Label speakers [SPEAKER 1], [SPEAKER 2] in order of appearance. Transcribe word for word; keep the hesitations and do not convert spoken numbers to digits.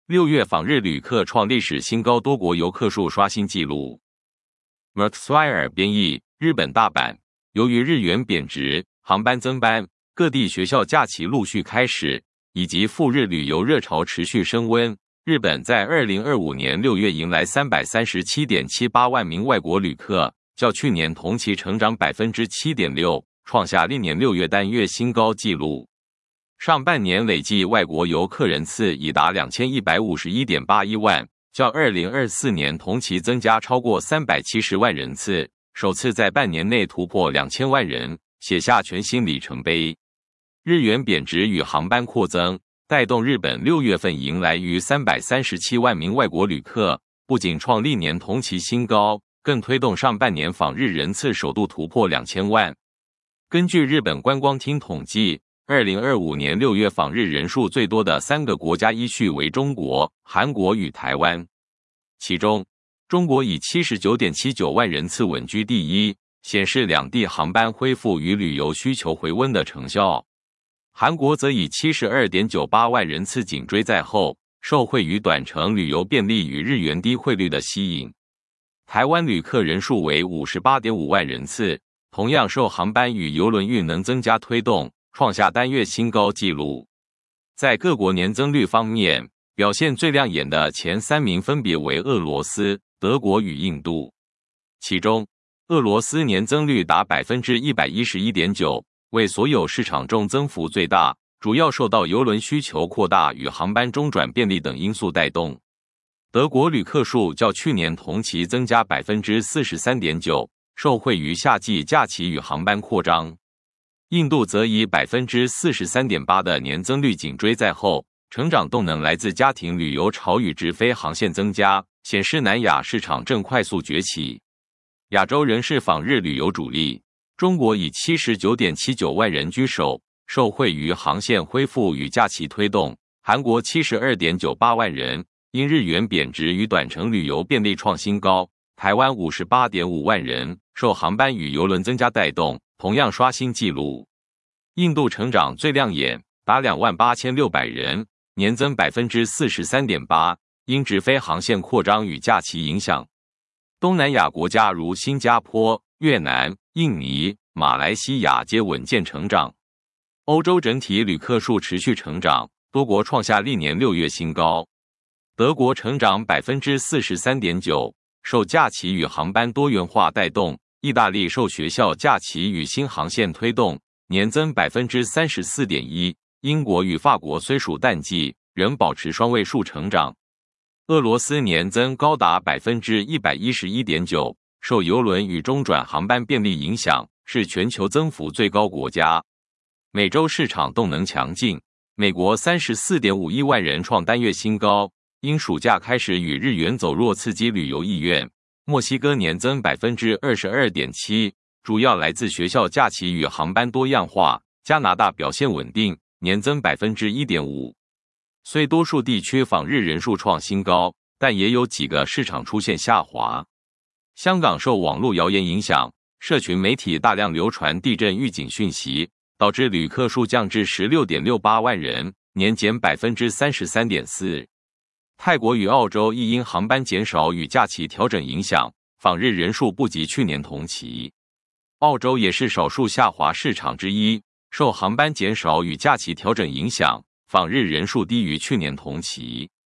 [SPEAKER 1] 六月访日旅客创历史新高，多国游客数刷新纪录。Mark Swire 编译，日本大阪，由于日元贬值、航班增班、各地学校假期陆续开始，以及赴日旅游热潮持续升温，日本在二零二五年六月迎来 三百三十七点七八万名外国旅客，较去年同期成长 百分之七点六， 创下历年六月单月新高纪录。上半年累计外国游客人次已达 两千一百五十一点八一万，较二零二四年同期增加超过三百七十万人次，首次在半年内突破两千万人，写下全新里程碑。日元贬值与航班扩增，带动日本六月份迎来逾三百三十七万名外国旅客，不仅创历年同期新高，更推动上半年访日人次首度突破两千万。根据日本观光厅统计，二零二五年六月访日人数最多的三个国家依序为中国、韩国与台湾。其中，中国以 七十九点七九万人次稳居第一，显示两地航班恢复与旅游需求回温的成效。韩国则以 七十二点九八万人次紧追在后，受惠于短程旅游便利与日元低汇率的吸引。台湾旅客人数为 五十八点五万人次，同样受航班与邮轮运能增加推动，创下单月新高纪录。在各国年增率方面，表现最亮眼的前三名分别为俄罗斯、德国与印度。其中，俄罗斯年增率达 百分之一百一十一点九， 为所有市场中增幅最大，主要受到邮轮需求扩大与航班中转便利等因素带动。德国旅客数较去年同期增加 百分之四十三点九， 受惠于夏季假期与航班扩张。印度则以 百分之四十三点八 的年增率紧追在后，成长动能来自家庭旅游潮与直飞航线增加，显示南亚市场正快速崛起。亚洲仍是访日旅游主力，中国以 七十九点七九万人居首，受惠于航线恢复与假期推动。韩国 七十二点九八万人，因日元贬值与短程旅游便利创新高。台湾 五十八点五万人，受航班与邮轮增加带动，同样刷新纪录。印度成长最亮眼，达 两万八千六百人，年增 百分之四十三点八， 因直飞航线扩张与假期影响。东南亚国家如新加坡、越南、印尼、马来西亚皆稳健成长。欧洲整体旅客数持续成长，多国创下历年六月新高。德国成长 百分之四十三点九， 受假期与航班多元化带动。意大利受学校假期与新航线推动，年增 百分之三十四点一。 英国与法国虽属淡季，仍保持双位数成长。俄罗斯年增高达 百分之一百一十一点九， 受邮轮与中转航班便利影响，是全球增幅最高国家。美洲市场动能强劲，美国 三十四点五一万人创单月新高，因暑假开始与日元走弱刺激旅游意愿。墨西哥年增 百分之二十二点七， 主要来自学校假期与航班多样化。加拿大表现稳定，年增 百分之一点五。 虽多数地区访日人数创新高，但也有几个市场出现下滑。香港受网络谣言影响，社群媒体大量流传地震预警讯息，导致旅客数降至 十六点六八万人，年减 百分之三十三点四。泰国与澳洲亦因航班减少与假期调整影响，访日人数不及去年同期。澳洲也是少数下滑市场之一，受航班减少与假期调整影响，访日人数低于去年同期。